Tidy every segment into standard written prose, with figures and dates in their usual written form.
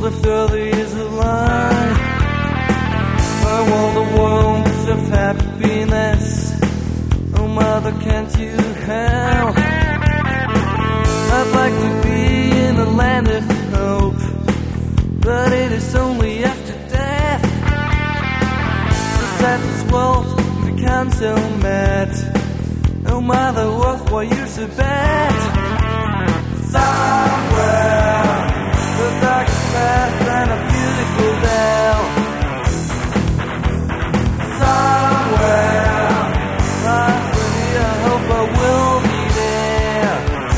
after there is a line. I want a world of happiness. Oh mother, can't you help? I'd like to be in a land of hope, but it is only after death. So sad this world becomes so mad. Oh mother, why you so bad? Somewhere, the darkest path and a beautiful dell. Somewhere, I hope I will be there.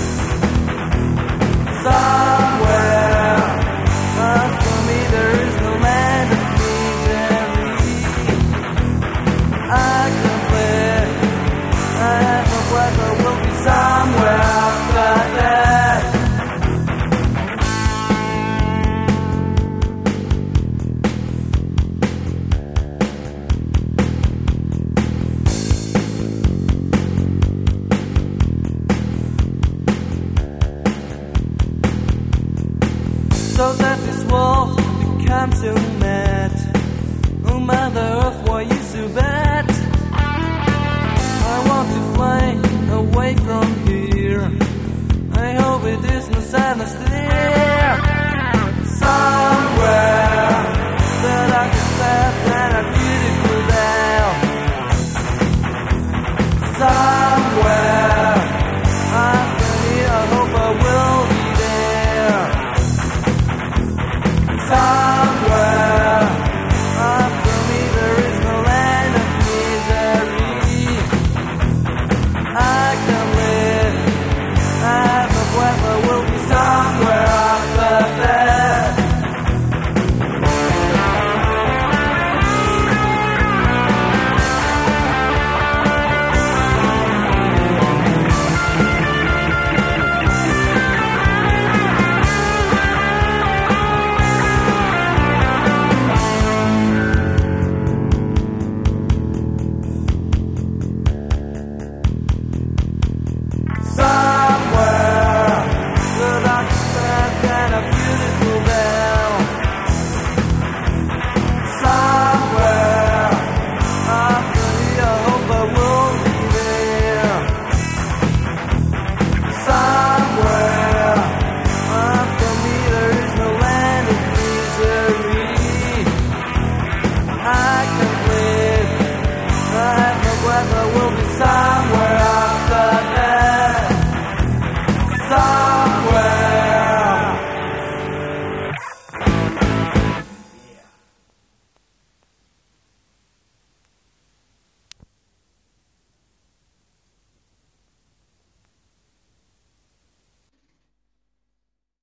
Somewhere, for me there is no land of misery. I can play, I have no breath, I will be somewhere after that. So that this world becomes so mad. Oh mother,